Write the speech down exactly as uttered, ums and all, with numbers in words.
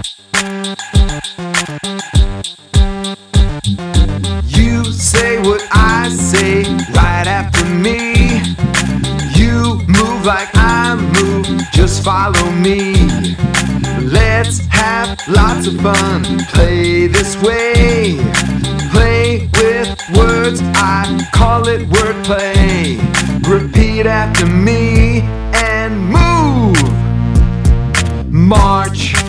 You say what I say right after me. You move like I move, just follow me. Let's have lots of fun, play this way. Play with words, I call it wordplay. Repeat after me and move. March.